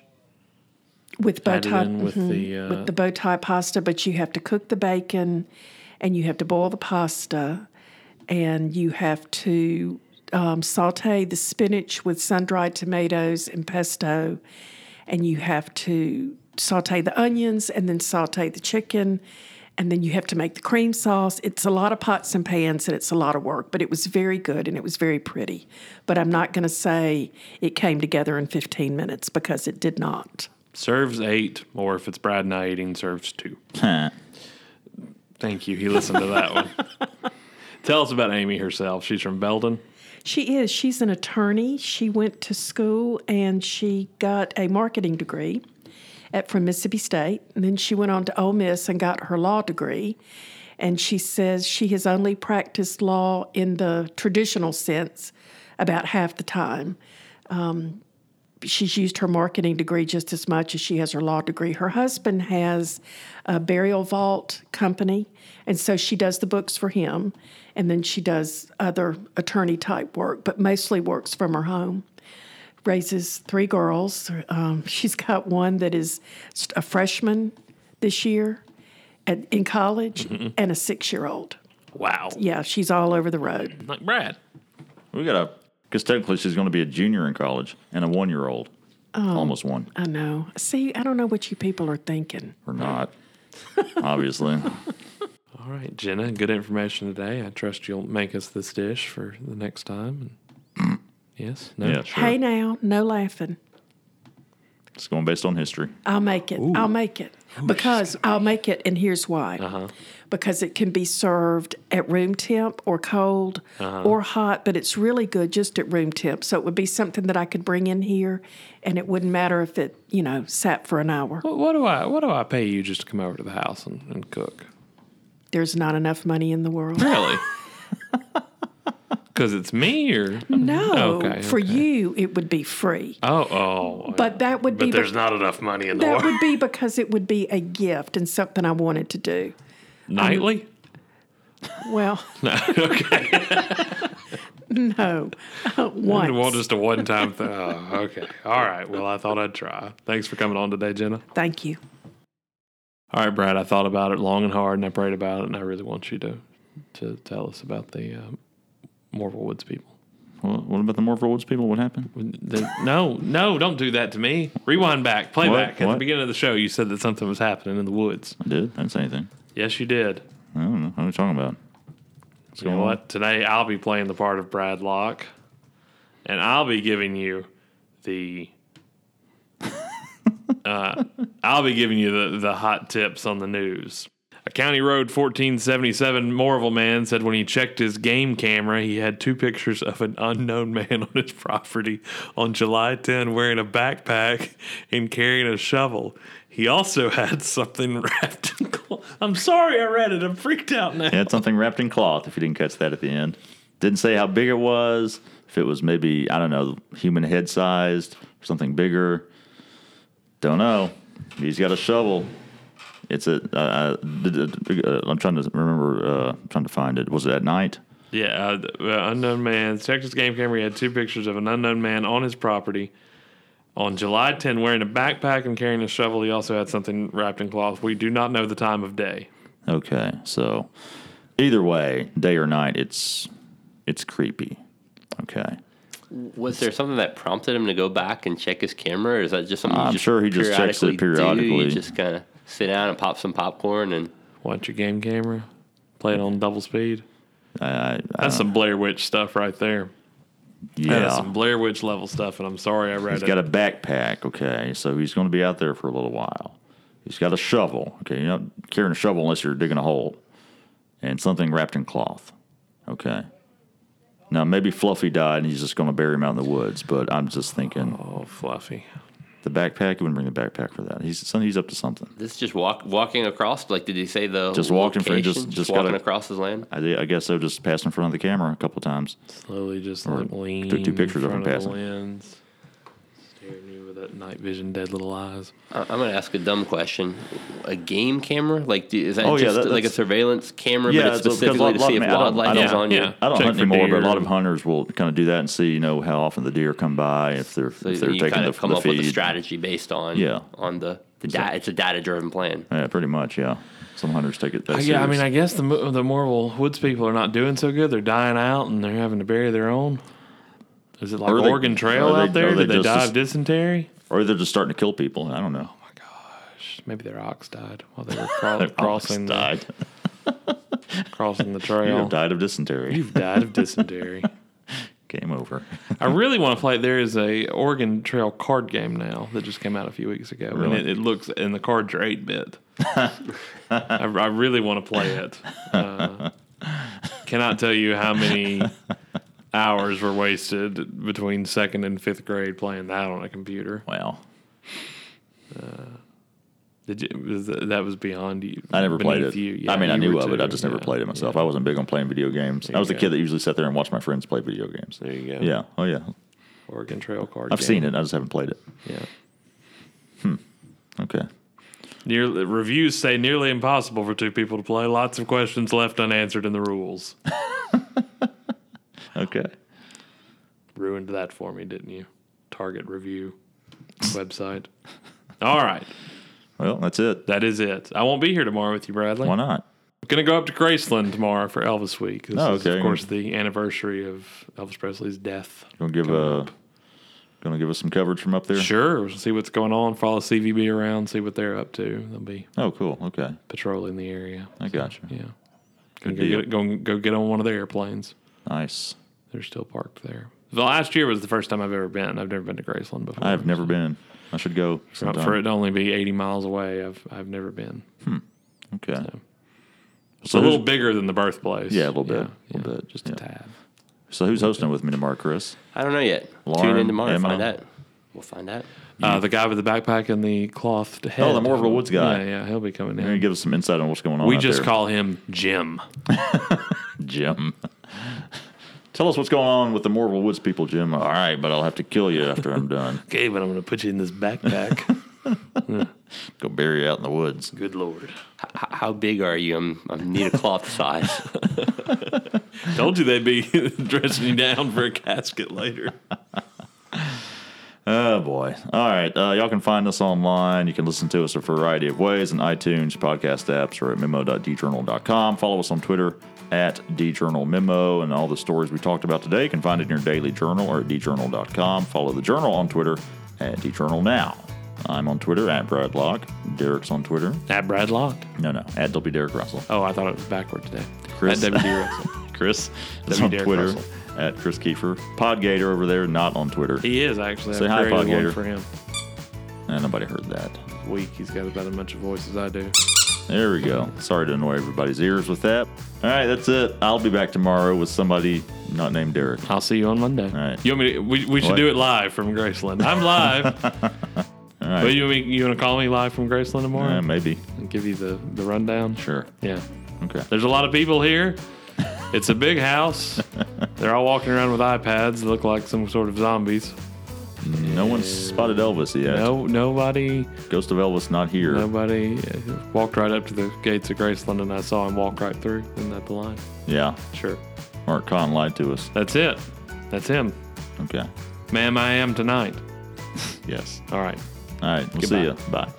With bow Added tie, in with with the bow tie pasta, but you have to cook the bacon, and you have to boil the pasta, and you have to saute the spinach with sun-dried tomatoes and pesto, and you have to saute the onions, and then saute the chicken, and then you have to make the cream sauce. It's a lot of pots and pans, and it's a lot of work, but it was very good, and it was very pretty. But I'm not going to say it came together in 15 minutes because it did not. Serves 8, or if it's Brad not eating, serves 2. Thank you. He listened to that one. Tell us about Amy herself. She's from Belden. She is. She's an attorney. She went to school and she got a marketing degree from Mississippi State. And then she went on to Ole Miss and got her law degree. And she says she has only practiced law in the traditional sense about half the time. She's used her marketing degree just as much as she has her law degree. Her husband has a burial vault company, and so she does the books for him, and then she does other attorney-type work, but mostly works from her home. Raises 3 girls. She's got one that is a freshman this year in college and a 6-year-old. Wow. Yeah, she's all over the road. Like Brad. Because technically she's going to be a junior in college and a 1-year-old. Almost one. I know. See, I don't know what you people are thinking. Or not. Obviously. All right, Jenna, good information today. I trust you'll make us this dish for the next time. Yes? No? Yeah, sure. Hey now, no laughing. It's going based on history. I'll make it. I'll make it. Because I'll make it, and here's why. Because it can be served at room temp or cold or hot, but it's really good just at room temp. So it would be something that I could bring in here, and it wouldn't matter if it, sat for an hour. What do I pay you just to come over to the house and cook? There's not enough money in the world. Really? Because it's me, or No, Okay, for okay. you it would be free. Oh. But that would be. But there's not enough money in the That world. would be because it would be a gift and something I wanted to do. Nightly? Well, No. Okay. no, once. Well, just a one-time thing. Oh, okay. All right. Well, I thought I'd try. Thanks for coming on today, Jenna. Thank you. All right, Brad. I thought about it long and hard, and I prayed about it, and I really want you to tell us about the Morville Woods people. What about the Morville Woods people? What happened? No, don't do that to me. Rewind back. Play What? back. At the What? beginning of the show, you said that something was happening in the woods. I did. I didn't say anything. Yes, you did. I don't know. What are you talking about? What's You know going on? what? Today, I'll be playing the part of Brad Locke, and I'll be giving you the... I'll be giving you the hot tips on the news. A County Road 1477 Morville man said when he checked his game camera, he had 2 pictures of an unknown man on his property on July 10 wearing a backpack and carrying a shovel. He also had something wrapped in cloth. I'm sorry I read it. I'm freaked out now. It had something wrapped in cloth, if you didn't catch that at the end. Didn't say how big it was, if it was maybe, I don't know, human head sized or something bigger. Don't know. He's got a shovel. It's I'm trying to remember, trying to find it. Was it at night? Yeah, unknown man. Texas game camera had 2 pictures of an unknown man on his property on July 10 wearing a backpack and carrying a shovel. He also had something wrapped in cloth. We do not know the time of day. Okay, so either way, day or night, it's creepy. Okay. Was there something that prompted him to go back and check his camera, or is that just something I'm sure he just checks it periodically. You just kind of sit down and pop some popcorn and Watch your game camera. Play it on double speed. I That's some Blair Witch stuff right there. That's some Blair Witch level stuff, and I'm sorry I read He's it. got a backpack, okay, so he's going to be out there for a little while. He's got a shovel, okay, you're not carrying a shovel unless you're digging a hole, and something wrapped in cloth, okay. Now, maybe Fluffy died and he's just going to bury him out in the woods, but I'm just thinking, Oh, Fluffy. the backpack, he wouldn't bring the backpack for that. He's up to something. this is just walking across. Like, did he say the Just walking for- location? just walking gotta- across his land? I guess so, just passed in front of the camera a couple times. Slowly just Or like lean took 2 pictures in of him front passing. the lens. Staring you with that night vision, dead little eyes. I'm going to ask a dumb question. A game camera? Like, is that Oh, yeah, just like a that's- surveillance camera, Yeah, but it's it's because specifically to see if I don't- wildlife I don't- is on you? yeah. I don't Check hunt for anymore, but a deer. lot of hunters will kind of do that and see, how often the deer come by, if they're So if they're you taking kind the, of come the up feed. with a strategy based on Yeah. on the data. It's a data-driven plan. Yeah, pretty much. Yeah, some hunters take it that Yeah, I serious. mean, I guess the Morville Woods people are not doing so good. They're dying out, and they're having to bury their own. Is it like Or they- Oregon Trail or they- out there? or they Did they just- die of dysentery? Or they're just starting to kill people. I don't know. Maybe their ox died while they were crossing died. crossing the You trail. have died of dysentery. You've died of dysentery. Game over. I really want to play. There is a Oregon Trail card game now that just came out a few weeks ago, Really? and it looks, and the cards are 8-bit. I really want to play it. Cannot tell you how many hours were wasted between 2nd and 5th grade playing that on a computer. Wow. That was beyond you. I never played beneath it. You. Yeah, I mean, I you knew were of it. too. I just never Yeah, played it myself. yeah. I wasn't big on playing video games. I was the you kid go. that usually sat there and watched my friends play video games. There you go. Yeah. Oh, yeah. Oregon Trail card I've game. seen it. I just haven't played it. Yeah. Okay. Reviews say nearly impossible for 2 people to play. Lots of questions left unanswered in the rules. Okay. Ruined that for me, didn't you? Target review website. All right. Well, that's it. That is it. I won't be here tomorrow with you, Bradley. Why not? I'm going to go up to Graceland tomorrow for Elvis Week. This Oh, is, okay. of course, the anniversary of Elvis Presley's death. Gonna give us some coverage from up there. Sure. We'll see what's going on. Follow CVB around. See what they're up to. They'll be Oh, cool. Okay. patrolling the area. I got you. Yeah. Good Go get on one of their airplanes. Nice. They're still parked there. The last year was the first time I've ever been. I've never been to Graceland before. I've never been. I should go sometime. For it to only be 80 miles away, I've never been. Okay. It's a little bigger than the birthplace. Yeah, a little bit. A little bit. Just a tad. So who's hosting with me tomorrow, Chris? I don't know yet. Lauren, Tune in tomorrow to Emma. find out. We'll find out. The guy with the backpack and the cloth head. Oh, the Morville Woods guy. Yeah, he'll be coming You're gonna in. give us some insight on what's going on. We out just there. call him Jim. Jim. Tell us what's going on with the Morville Woods people, Jim. All right, but I'll have to kill you after I'm done. Okay, but I'm going to put you in this backpack. Go bury you out in the woods. Good Lord. How big are you? I need a cloth size. Told you they'd be dressing you down for a casket later. Oh, boy. All right. Y'all can find us online. You can listen to us a variety of ways in iTunes, podcast apps, or at memo.djournal.com. Follow us on Twitter at djournalmemo. And all the stories we talked about today, you can find it in your daily journal or at djournal.com. Follow the journal on Twitter at djournalnow. I'm on Twitter at Brad Locke. Derek's on Twitter. At Brad Locke. No, at W. Derek Russell. Oh, I thought it was backward today. Chris. At WD Russell. Chris is W. on Derek Twitter Russell. at Chris Kiefer. Podgator over there, not on Twitter. He is actually. Say I hi, created one Podgator. for him. Nobody heard that. Week. He's got about as much a voice as I do. There we go. Sorry to annoy everybody's ears with that. All right, that's it. I'll be back tomorrow with somebody not named Derek. I'll see you on Monday. All right. You want me to, we should What? do it live from Graceland. I'm live. All right. But you want to call me live from Graceland tomorrow? Maybe. give you the rundown? Sure. Yeah. Okay. There's a lot of people here. It's a big house. They're all walking around with iPads. They look like some sort of zombies. No one's spotted Elvis yet. Nobody. Ghost of Elvis not here. Nobody walked right up to the gates of Graceland, and I saw him walk right through. Isn't that the line? Yeah. Sure. Mark Kahn lied to us. That's it. That's him. Okay. Ma'am, I am tonight. Yes. All right. All right. We'll Goodbye. see you. Bye.